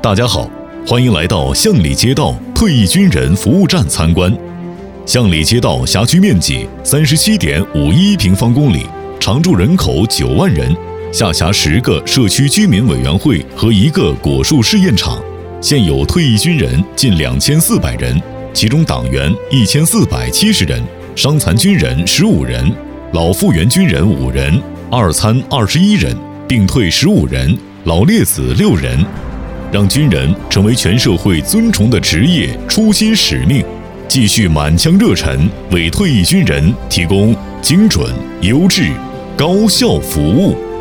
大家好，欢迎来到巷里街道退役军人服务站参观。巷里街道辖区面积37.511平方公里，常住人口9万人，下辖10个社区居民委员会和1个果树试验场。现有退役军人近2400人，其中党员1470人，伤残军人15人，老复员军人5人，二参21人，病退15人，老烈子6人。让军人成为全社会尊崇的职业初心使命，继续满腔热忱，为退役军人提供精准、优质、高效服务。